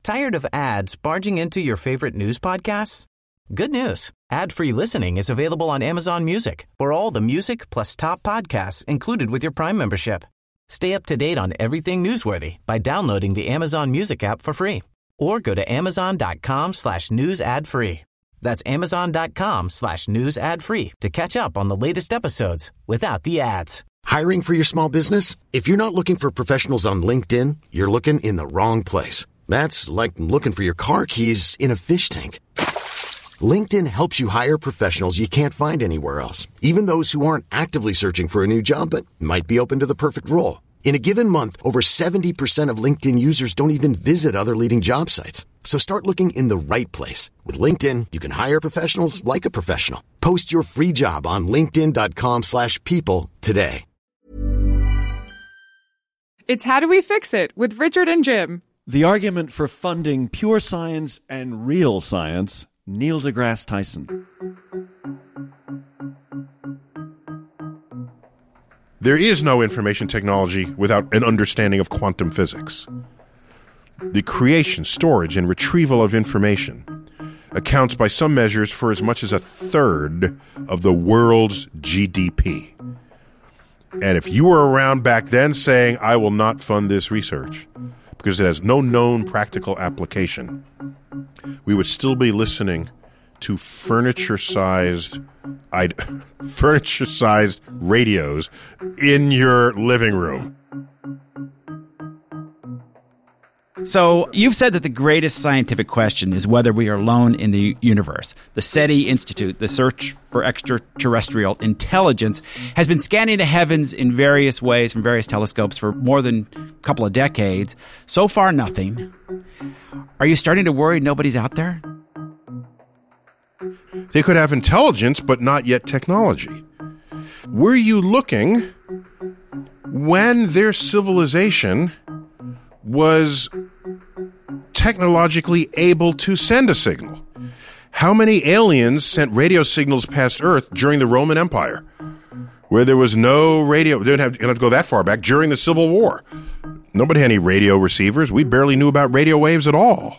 Tired of ads barging into your favorite news podcasts? Good news. Ad-free listening is available on Amazon Music for all the music plus top podcasts included with your Prime membership. Stay up to date on everything newsworthy by downloading the Amazon Music app for free or go to amazon.com/news ad free. That's amazon.com/news ad free to catch up on the latest episodes without the ads. Hiring for your small business? If you're not looking for professionals on LinkedIn, you're looking in the wrong place. That's like looking for your car keys in a fish tank. LinkedIn helps you hire professionals you can't find anywhere else, even those who aren't actively searching for a new job but might be open to the perfect role. In a given month, over 70% of LinkedIn users don't even visit other leading job sites. So start looking in the right place. With LinkedIn, you can hire professionals like a professional. Post your free job on linkedin.com/people today. It's How Do We Fix It with Richard and Jim. The argument for funding pure science and real science, Neil deGrasse Tyson. There is no information technology without an understanding of quantum physics. The creation, storage, and retrieval of information accounts by some measures for as much as a third of the world's GDP. And if you were around back then saying, I will not fund this research because it has no known practical application, we would still be listening to furniture-sized radios in your living room. So you've said that the greatest scientific question is whether we are alone in the universe. The SETI Institute, the Search for Extraterrestrial Intelligence, has been scanning the heavens in various ways from various telescopes for more than a couple of decades. So far, nothing. Are you starting to worry nobody's out there? They could have intelligence, but not yet technology. Were you looking when their civilization was technologically able to send a signal? How many aliens sent radio signals past Earth during the Roman Empire, where there was no radio? You don't have to go that far back. During the Civil War, nobody had any radio receivers. We barely knew about radio waves at all.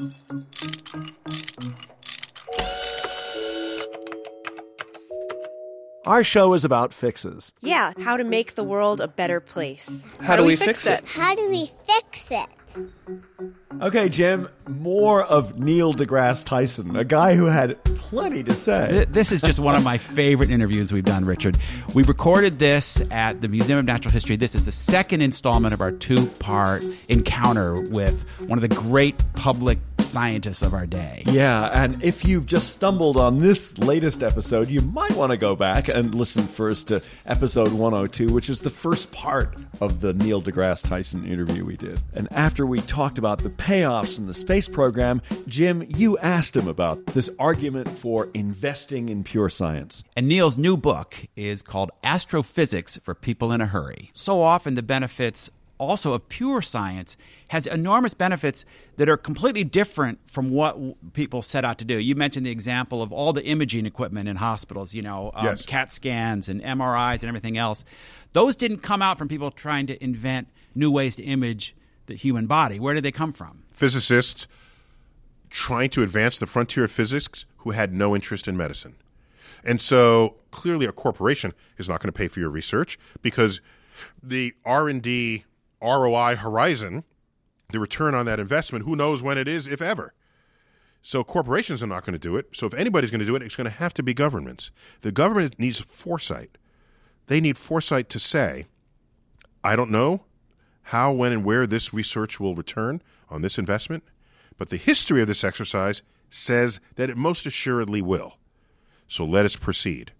Our show is about fixes. Yeah, how to make the world a better place. How do we fix it? How do we fix it? Okay, Jim, more of Neil deGrasse Tyson, a guy who had plenty to say. This is just one of my favorite interviews we've done, Richard. We recorded this at the Museum of Natural History. This is the second installment of our two-part encounter with one of the great public scientists of our day. Yeah, and if you've just stumbled on this latest episode, you might want to go back and listen first to episode 102, which is the first part of the Neil deGrasse Tyson interview we did. And after we talked about the payoffs in the space program, Jim, you asked him about this argument for investing in pure science. And Neil's new book is called Astrophysics for People in a Hurry. So often the benefits also of pure science has enormous benefits that are completely different from what people set out to do. You mentioned the example of all the imaging equipment in hospitals, Yes. CAT scans and MRIs and everything else. Those didn't come out from people trying to invent new ways to image the human body. Where did they come from? Physicists trying to advance the frontier of physics who had no interest in medicine. And so clearly a corporation is not going to pay for your research because the R&D ROI horizon, the return on that investment, who knows when it is, if ever. So corporations are not going to do it. So if anybody's going to do it, it's going to have to be governments. The government needs foresight. They need foresight to say, I don't know how, when, and where this research will return on this investment, but the history of this exercise says that it most assuredly will. So let us proceed.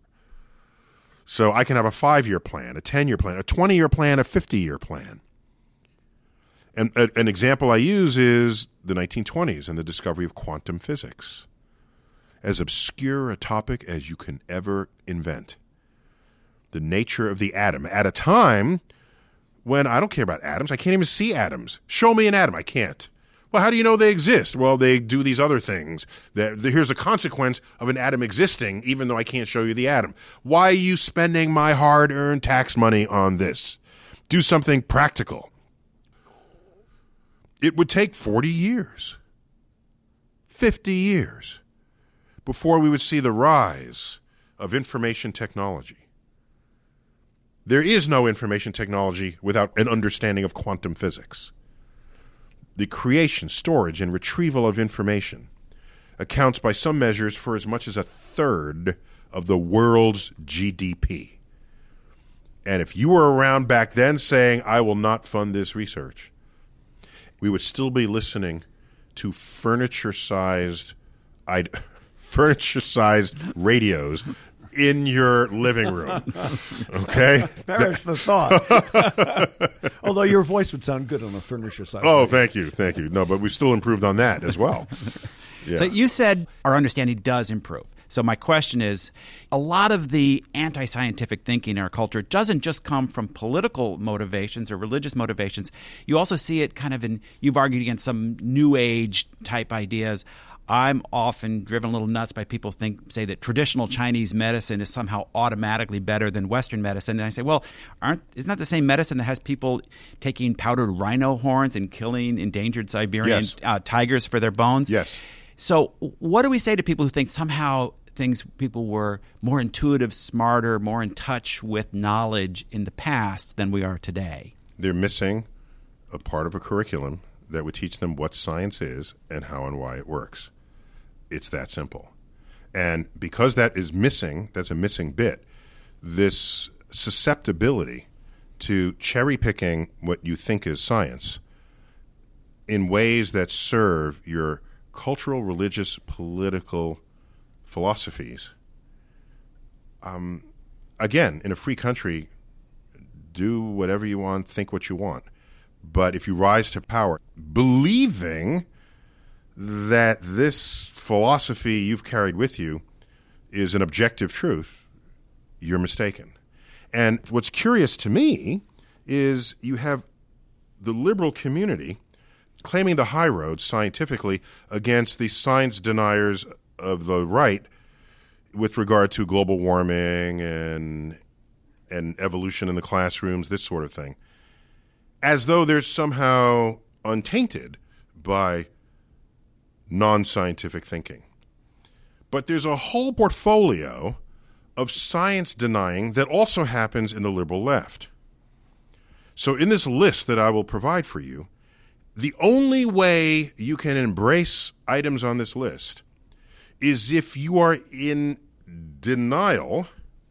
So I can have a 5-year plan, a 10-year plan, a 20-year plan, a 50-year plan. And an example I use is the 1920s and the discovery of quantum physics. As obscure a topic as you can ever invent. The nature of the atom at a time when I don't care about atoms. I can't even see atoms. Show me an atom. I can't. Well, how do you know they exist? Well, they do these other things. Here's a consequence of an atom existing, even though I can't show you the atom. Why are you spending my hard-earned tax money on this? Do something practical. it would take 40 years, 50 years before we would see the rise of information technology. There is no information technology without an understanding of quantum physics. The creation, storage, and retrieval of information accounts by some measures for as much as a third of the world's GDP. And if you were around back then saying, I will not fund this research, we would still be listening to furniture-sized radios in your living room. Okay? Perish the thought. Although your voice would sound good on a furniture-sized Oh, radio. thank you. No, but we still improved on that as well. Yeah. So you said our understanding does improve. So my question is, a lot of the anti-scientific thinking in our culture doesn't just come from political motivations or religious motivations. You also see it kind of in, you've argued against some New Age type ideas. I'm often driven a little nuts by people say that traditional Chinese medicine is somehow automatically better than Western medicine. And I say, well, isn't that the same medicine that has people taking powdered rhino horns and killing endangered Siberian tigers for their bones? Yes. So what do we say to people who think somehow people were more intuitive, smarter, more in touch with knowledge in the past than we are today? They're missing a part of a curriculum that would teach them what science is and how and why it works. It's that simple. And because that is missing, that's a missing bit, this susceptibility to cherry-picking what you think is science in ways that serve your cultural, religious, political philosophies. Again, in a free country, do whatever you want, think what you want. But if you rise to power believing that this philosophy you've carried with you is an objective truth, you're mistaken. And what's curious to me is you have the liberal community claiming the high road scientifically against the science deniers of the right with regard to global warming and evolution in the classrooms, this sort of thing, as though they're somehow untainted by non-scientific thinking. But there's a whole portfolio of science denying that also happens in the liberal left. So in this list that I will provide for you, the only way you can embrace items on this list is if you are in denial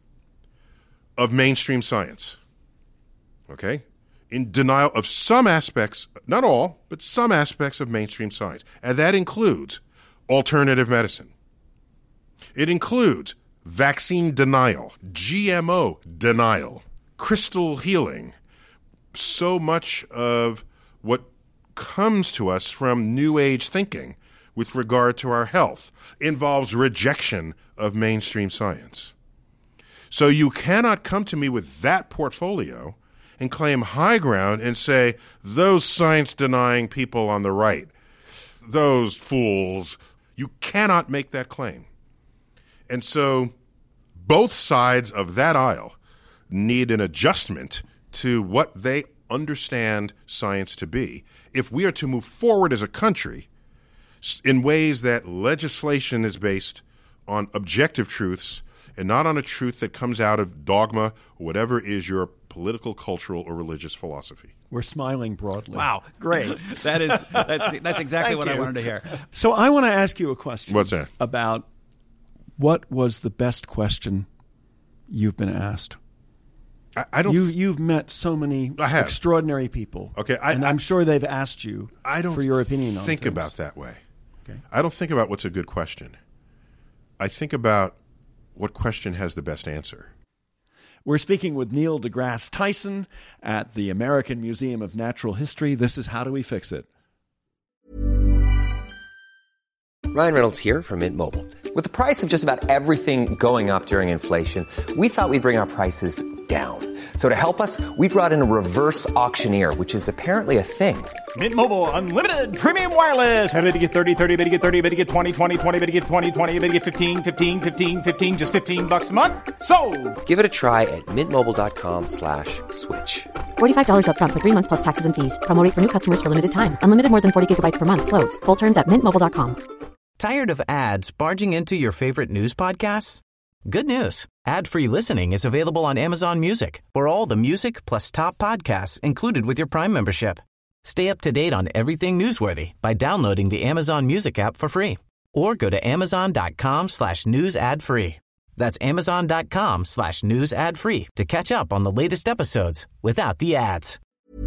of mainstream science. Okay? In denial of some aspects, not all, but some aspects of mainstream science. And that includes alternative medicine. It includes vaccine denial, GMO denial, crystal healing. So much of what comes to us from New Age thinking with regard to our health involves rejection of mainstream science. So you cannot come to me with that portfolio and claim high ground and say, those science-denying people on the right, those fools, you cannot make that claim. And so both sides of that aisle need an adjustment to what they understand science to be if we are to move forward as a country in ways that legislation is based on objective truths and not on a truth that comes out of dogma or whatever is your political, cultural, or religious philosophy. We're smiling broadly. Wow, great. That's exactly what I wanted to hear. So I want to ask you a question. What's that? About what was the best question you've been asked? I don't. You've met so many extraordinary people. Okay, and I'm sure they've asked you for your opinion on think things. About that way. Okay. I don't think about what's a good question. I think about what question has the best answer. We're speaking with Neil deGrasse Tyson at the American Museum of Natural History. This is How Do We Fix It? Ryan Reynolds here from Mint Mobile. With the price of just about everything going up during inflation, we thought we'd bring our prices down. So to help us, we brought in a reverse auctioneer, which is apparently a thing. Mint Mobile Unlimited Premium Wireless. How to get 30, 30, bit to get 30, bit to get 20, 20, 20, bit to get 20, 20, bit to get 15, 15, 15, 15, just $15 a month? Sold! Give it a try at mintmobile.com/switch. $45 up front for 3 months plus taxes and fees. Promo rate for new customers for limited time. Unlimited more than 40 gigabytes per month. Slows full terms at mintmobile.com. Tired of ads barging into your favorite news podcasts? Good news. Ad-free listening is available on Amazon Music for all the music plus top podcasts included with your Prime membership. Stay up to date on everything newsworthy by downloading the Amazon Music app for free or go to amazon.com/news ad free. That's amazon.com/news ad free to catch up on the latest episodes without the ads.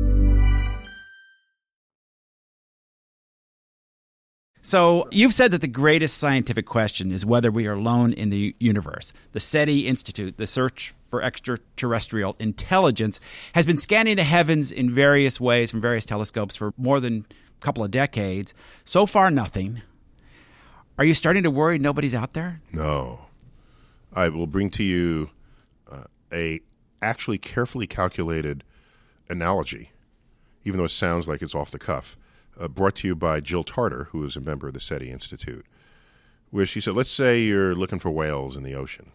So you've said that the greatest scientific question is whether we are alone in the universe. The SETI Institute, the Search for Extraterrestrial Intelligence, has been scanning the heavens in various ways from various telescopes for more than a couple of decades. So far, nothing. Are you starting to worry nobody's out there? No. I will bring to you a actually carefully calculated analogy, even though it sounds like it's off the cuff. Brought to you by Jill Tarter, who is a member of the SETI Institute, where she said, let's say you're looking for whales in the ocean.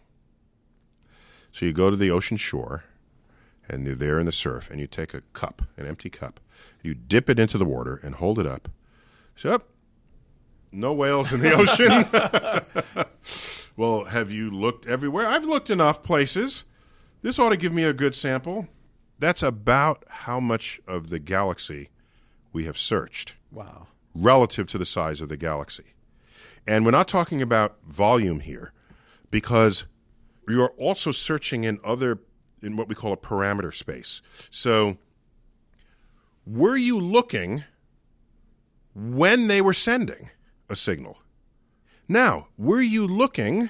So you go to the ocean shore, and they're there in the surf, and you take a cup, an empty cup, you dip it into the water and hold it up. So, no whales in the ocean. Well, have you looked everywhere? I've looked enough places. This ought to give me a good sample. That's about how much of the galaxy we have searched. Wow. Relative to the size of the galaxy. And we're not talking about volume here, because you're also searching in what we call a parameter space. So were you looking when they were sending a signal? Now, were you looking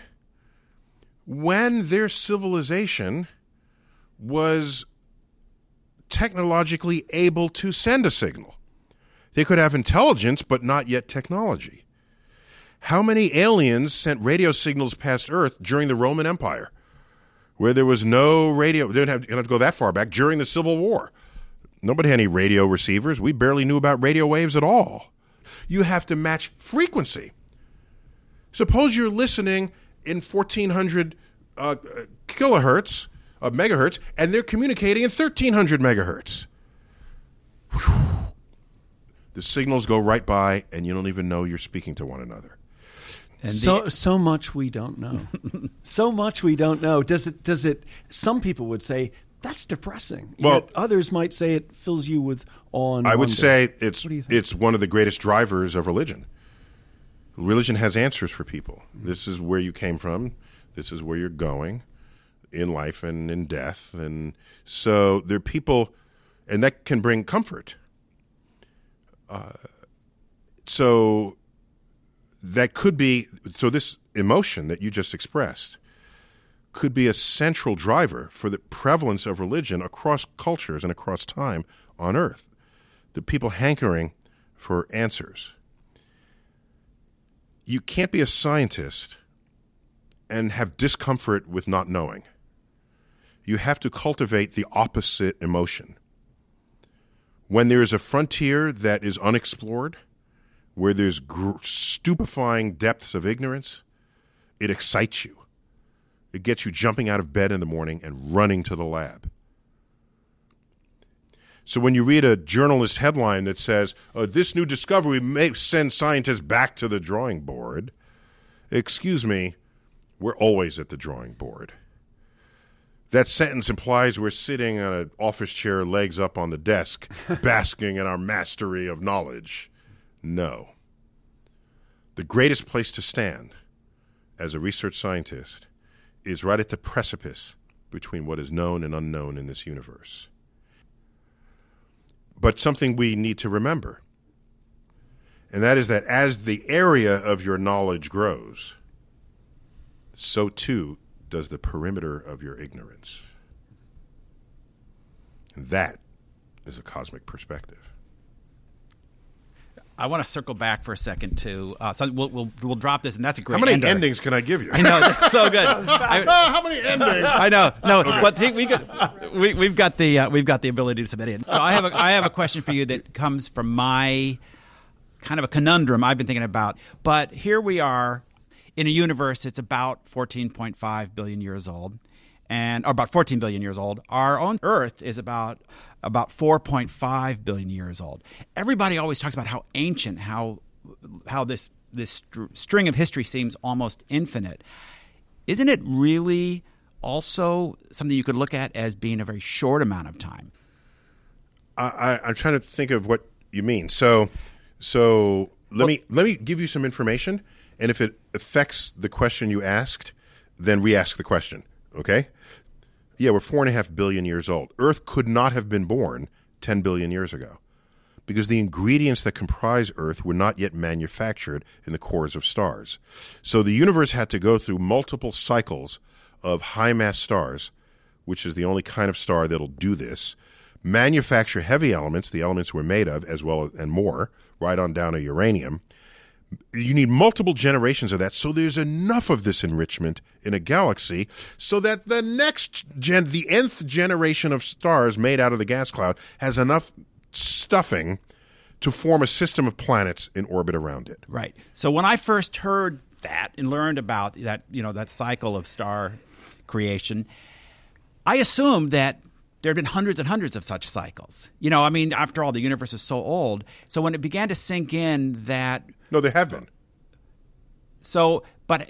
when their civilization was technologically able to send a signal? They could have intelligence, but not yet technology. How many aliens sent radio signals past Earth during the Roman Empire, where there was no radio? They didn't have to go that far back. During the Civil War, nobody had any radio receivers. We barely knew about radio waves at all. You have to match frequency. Suppose you're listening in 1400 kilohertz, megahertz, and they're communicating in 1300 megahertz. Whew. The signals go right by, and you don't even know you're speaking to one another. And so much we don't know. So much we don't know. Does it? Some people would say that's depressing. Well, yet others might say it fills you with awe and I would wonder. say it's one of the greatest drivers of religion. Religion has answers for people. This is where you came from. This is where you're going in life and in death. And so there are people, and that can bring comfort. So that could be, so this emotion that you just expressed could be a central driver for the prevalence of religion across cultures and across time on Earth. The people hankering for answers. You can't be a scientist and have discomfort with not knowing. You have to cultivate the opposite emotion. When there is a frontier that is unexplored, where there's stupefying depths of ignorance, it excites you. It gets you jumping out of bed in the morning and running to the lab. So when you read a journalist headline that says, this new discovery may send scientists back to the drawing board, excuse me, we're always at the drawing board. That sentence implies we're sitting on an office chair, legs up on the desk, basking in our mastery of knowledge. No. The greatest place to stand as a research scientist is right at the precipice between what is known and unknown in this universe. But something we need to remember, and that is that as the area of your knowledge grows, so too does the perimeter of your ignorance. And that is a cosmic perspective. I want to circle back for a second to so we'll drop this, and that's a great. How many ender. endings can I give you? I know, that's so good. How many endings? I know, no, but we've got the ability to submit it. So I have a question for you that comes from my kind of a conundrum I've been thinking about. But here we are in a universe. It's about 14.5 billion years old. Or about 14 billion years old. Our own Earth is about 4.5 billion years old. Everybody always talks about how ancient, how this string of history seems almost infinite. Isn't it really also something you could look at as being a very short amount of time? I'm trying to think of what you mean. So let me give you some information, and if it affects the question you asked, then re-ask the question. Okay? Yeah, we're 4.5 billion years old. Earth could not have been born 10 billion years ago because the ingredients that comprise Earth were not yet manufactured in the cores of stars. So the universe had to go through multiple cycles of high-mass stars, which is the only kind of star that'll do this, manufacture heavy elements, the elements we're made of, as well and more, right on down to uranium. You need multiple generations of that, so there's enough of this enrichment in a galaxy so that the the nth generation of stars made out of the gas cloud has enough stuffing to form a system of planets in orbit around it. Right. So when I first heard that and learned about that, that cycle of star creation, I assumed that there had been hundreds and hundreds of such cycles. After all, the universe is so old. So when it began to sink in that... No, there have been. So let's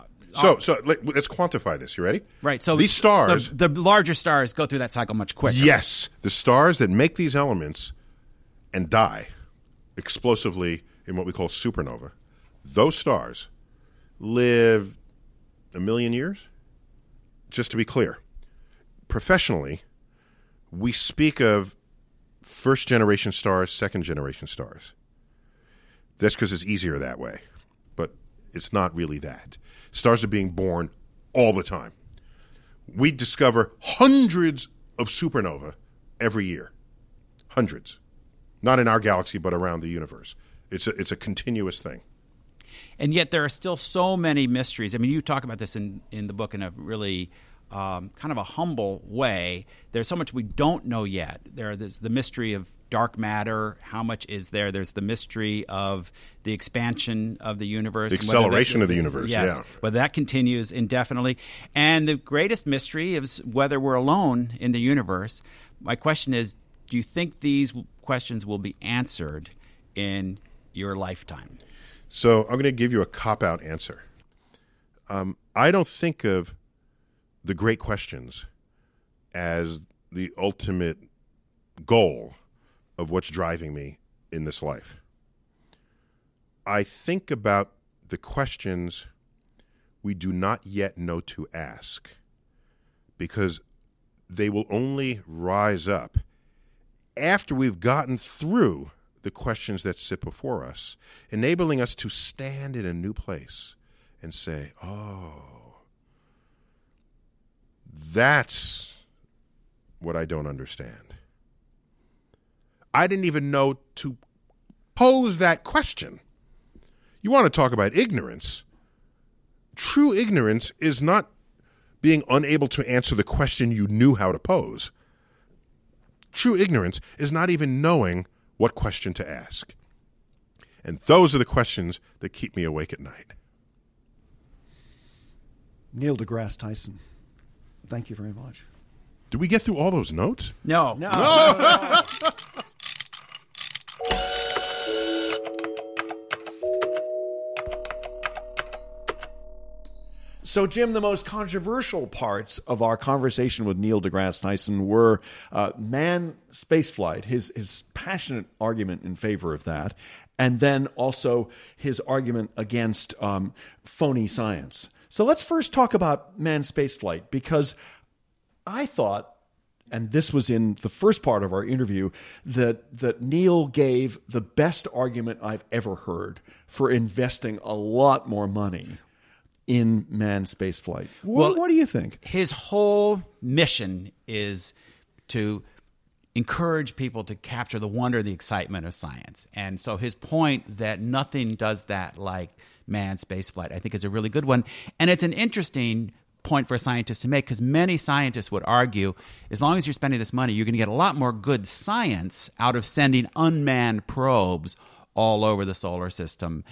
quantify this. You ready? Right. So these stars... The larger stars go through that cycle much quicker. Yes. The stars that make these elements and die explosively in what we call supernova, those stars live 1 million years? Just to be clear, professionally, we speak of first-generation stars, second-generation stars. That's because it's easier that way. But it's not really that. Stars are being born all the time. We discover hundreds of supernova every year. Hundreds. Not in our galaxy, but around the universe. It's a continuous thing. And yet there are still so many mysteries. I mean, you talk about this in the book in a really kind of a humble way. There's so much we don't know yet. There's the mystery of dark matter. How much is there? There's the mystery of the expansion of the universe. The acceleration of the universe, yes, yeah. Whether that continues indefinitely. And the greatest mystery is whether we're alone in the universe. My question is, do you think these questions will be answered in your lifetime? So I'm going to give you a cop-out answer. I don't think of the great questions as the ultimate goal of what's driving me in this life. I think about the questions we do not yet know to ask because they will only rise up after we've gotten through the questions that sit before us, enabling us to stand in a new place and say, oh, that's what I don't understand. I didn't even know to pose that question. You want to talk about ignorance. True ignorance is not being unable to answer the question you knew how to pose. True ignorance is not even knowing what question to ask. And those are the questions that keep me awake at night. Neil deGrasse Tyson, thank you very much. Did we get through all those notes? No. So, Jim, the most controversial parts of our conversation with Neil deGrasse Tyson were manned spaceflight, his passionate argument in favor of that, and then also his argument against phony science. So let's first talk about manned spaceflight, because I thought, and this was in the first part of our interview, that Neil gave the best argument I've ever heard for investing a lot more money in manned spaceflight. What do you think? His whole mission is to encourage people to capture the wonder, the excitement of science. And so his point that nothing does that like manned spaceflight, I think, is a really good one. And it's an interesting point for a scientist to make, because many scientists would argue, as long as you're spending this money, you're going to get a lot more good science out of sending unmanned probes all over the solar system.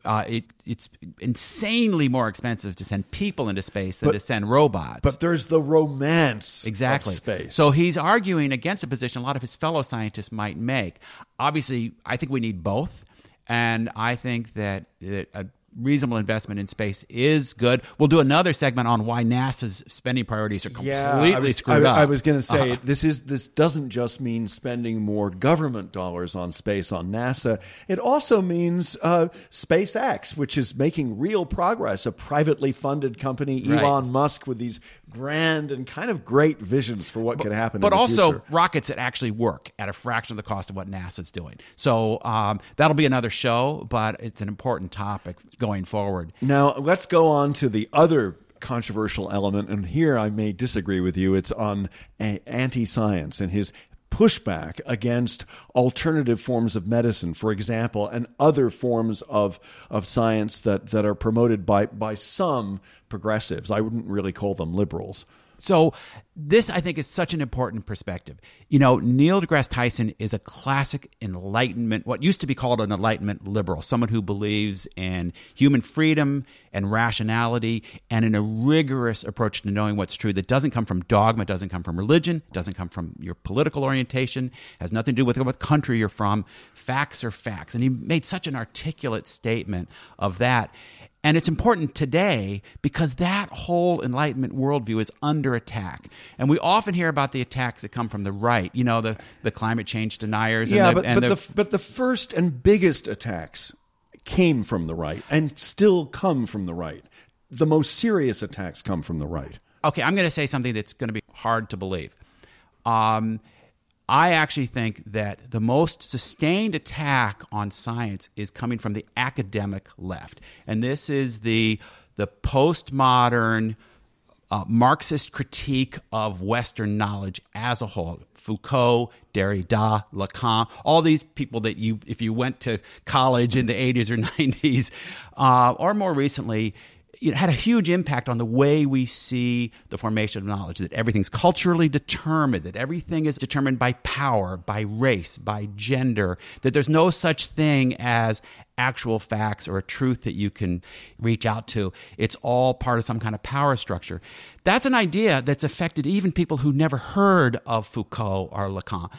It's insanely more expensive to send people into space than to send robots. But there's the romance exactly. of space. So he's arguing against a position a lot of his fellow scientists might make. Obviously, I think we need both. And I think that a reasonable investment in space is good. We'll do another segment on why NASA's spending priorities are completely screwed up. I was going to say, this doesn't just mean spending more government dollars on space on NASA. It also means SpaceX, which is making real progress, a privately funded company, Elon Musk, with these grand and kind of great visions for what could happen in the future. But also rockets that actually work at a fraction of the cost of what NASA's doing. So that'll be another show, but it's an important topic going forward. Now, let's go on to the other controversial element, and here I may disagree with you. It's on anti-science and his pushback against alternative forms of medicine, for example, and other forms of science that are promoted by some progressives. I wouldn't really call them liberals. So this, I think, is such an important perspective. You know, Neil deGrasse Tyson is a classic Enlightenment, what used to be called an Enlightenment liberal, someone who believes in human freedom and rationality and in a rigorous approach to knowing what's true that doesn't come from dogma, doesn't come from religion, doesn't come from your political orientation, has nothing to do with what country you're from. Facts are facts. And he made such an articulate statement of that. And it's important today because that whole Enlightenment worldview is under attack. And we often hear about the attacks that come from the right, you know, the climate change deniers. Yeah, but the first and biggest attacks came from the right and still come from the right. The most serious attacks come from the right. Okay, I'm going to say something that's going to be hard to believe. I actually think that the most sustained attack on science is coming from the academic left. And this is the postmodern Marxist critique of Western knowledge as a whole. Foucault, Derrida, Lacan, all these people that if you went to college in the 80s or 90s, or more recently, it had a huge impact on the way we see the formation of knowledge, that everything's culturally determined, that everything is determined by power, by race, by gender, that there's no such thing as actual facts or a truth that you can reach out to. It's all part of some kind of power structure. That's an idea that's affected even people who never heard of Foucault or Lacan.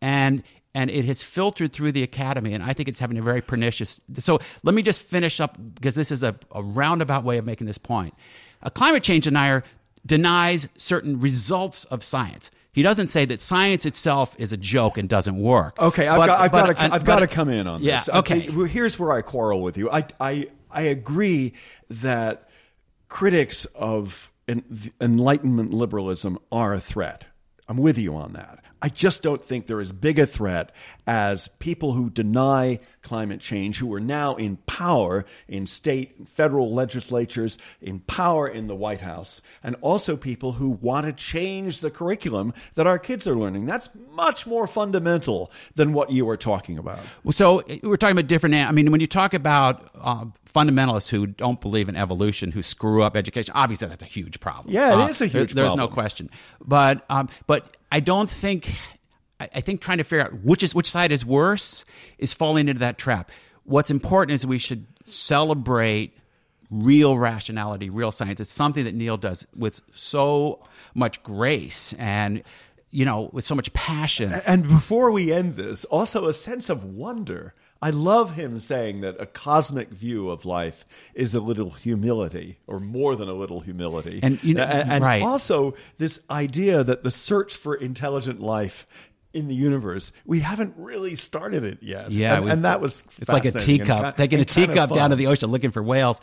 And it has filtered through the academy, and I think it's having a very pernicious... So let me just finish up, because this is a roundabout way of making this point. A climate change denier denies certain results of science. He doesn't say that science itself is a joke and doesn't work. Okay, I've got to come in on this. Yeah, okay. Here's where I quarrel with you. I agree that critics of Enlightenment liberalism are a threat. I'm with you on that. I just don't think they're as big a threat as people who deny climate change, who are now in power in state and federal legislatures, in power in the White House, and also people who want to change the curriculum that our kids are learning. That's much more fundamental than what you are talking about. So we're talking about different... I mean, when you talk about fundamentalists who don't believe in evolution, who screw up education, obviously that's a huge problem. Yeah, it is a huge problem. There's no question. But I don't think... I think trying to figure out which side is worse is falling into that trap. What's important is we should celebrate real rationality, real science. It's something that Neil does with so much grace and, you know, with so much passion. And before we end this, also a sense of wonder. I love him saying that a cosmic view of life is a little humility, or more than a little humility. And right. Also this idea that the search for intelligent life in the universe, we haven't really started it yet. Yeah, and that was it's like a teacup, taking a teacup down to the ocean looking for whales.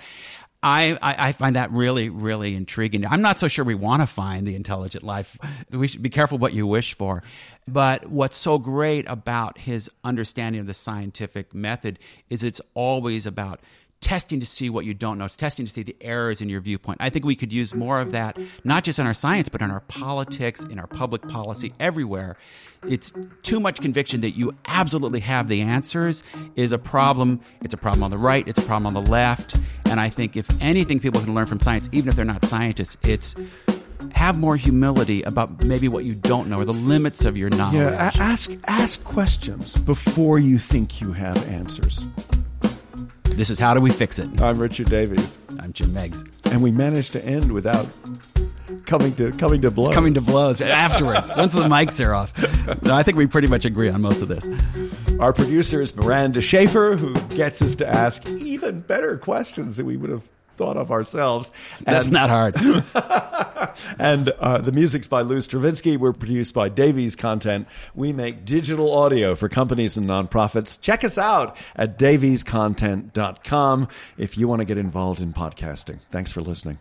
I find that really, really intriguing. I'm not so sure we want to find the intelligent life. We should be careful what you wish for. But what's so great about his understanding of the scientific method is it's always about testing to see what you don't know, testing to see the errors in your viewpoint. I think we could use more of that, not just in our science, but in our politics, in our public policy, everywhere. It's too much conviction that you absolutely have the answers is a problem. It's a problem on the right. It's a problem on the left. And I think if anything people can learn from science, even if they're not scientists, it's have more humility about maybe what you don't know or the limits of your knowledge. Yeah, ask questions before you think you have answers. This is How Do We Fix It? I'm Richard Davies. I'm Jim Meigs. And we managed to end without coming to blows. Coming to blows afterwards, once the mics are off. I think we pretty much agree on most of this. Our producer is Miranda Schaefer, who gets us to ask even better questions than we would have thought of ourselves. That's not hard. And the music's by Lou Stravinsky. We're produced by Davies Content. We make digital audio for companies and nonprofits. Check us out at daviescontent.com if you want to get involved in podcasting. Thanks for listening.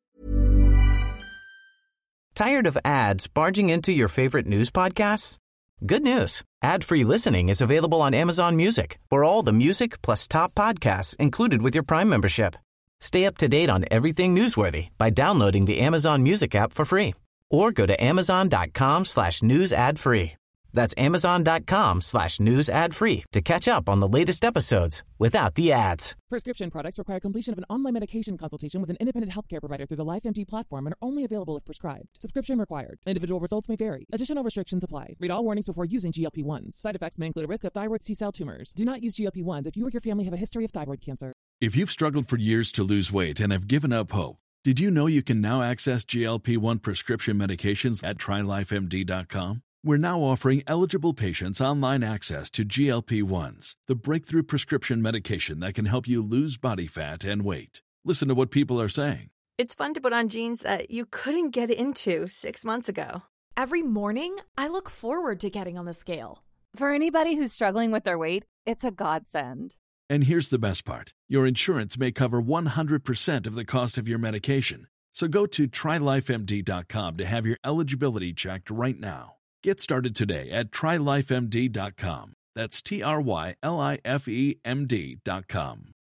Tired of ads barging into your favorite news podcasts? Good news. Ad-free listening is available on Amazon Music for all the music plus top podcasts included with your Prime membership. Stay up to date on everything newsworthy by downloading the Amazon Music app for free or go to amazon.com/news ad free. That's amazon.com/news ad free to catch up on the latest episodes without the ads. Prescription products require completion of an online medication consultation with an independent healthcare provider through the LifeMD platform and are only available if prescribed. Subscription required. Individual results may vary. Additional restrictions apply. Read all warnings before using GLP-1s. Side effects may include a risk of thyroid C-cell tumors. Do not use GLP-1s if you or your family have a history of thyroid cancer. If you've struggled for years to lose weight and have given up hope, did you know you can now access GLP-1 prescription medications at TryLifeMD.com? We're now offering eligible patients online access to GLP-1s, the breakthrough prescription medication that can help you lose body fat and weight. Listen to what people are saying. It's fun to put on jeans that you couldn't get into 6 months ago. Every morning, I look forward to getting on the scale. For anybody who's struggling with their weight, it's a godsend. And here's the best part. Your insurance may cover 100% of the cost of your medication. So go to TryLifeMD.com to have your eligibility checked right now. Get started today at TryLifeMD.com. That's TryLifeMD.com.